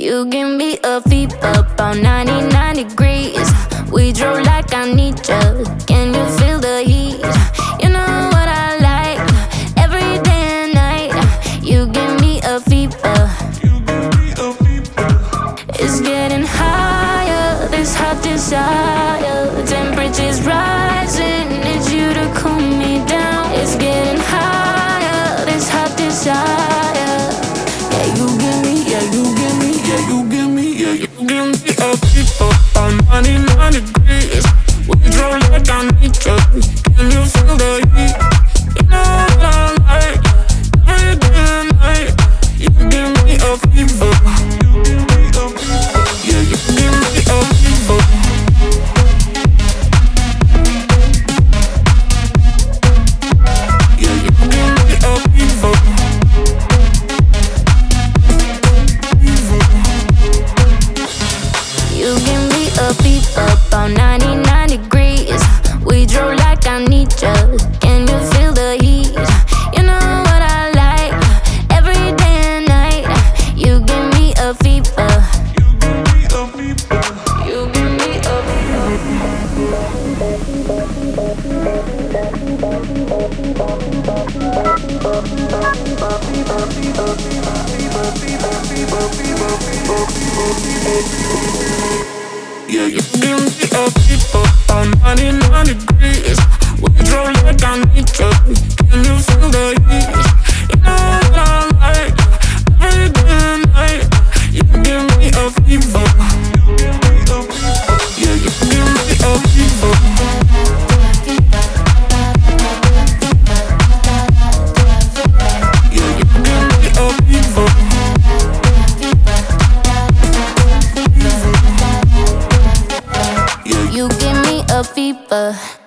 You give me a fever, about 99 degrees. We drove like I need you. Can you feel the heat? You know what I like, every day and night. You give me a fever. It's getting higher, this hot desire. Temperature's rising, need you to cool me down. It's getting higher, this hot desire. Yeah, you give me, yeah, you give me, yeah, you give me, yeah, you give me a fever, about 99 degrees. We drove like I need you. Can you feel the heat? You know what I like, every day and night. You give me a fever. Yeah, you give me a fever. Yeah, you give me a fever. You give me a fever, about 99 degrees. We drove like I need you. Can you feel the heat? You know what I like, every day and night. You give me a fever. You give me a fever. Yeah, you give me a fever, about 99 degrees. We drove like I need you. Can you feel the heat? You know what I like, every day and night. You give me a fever. Yeah, you give me a fever. Yeah, you give me a fever. You give me a fever.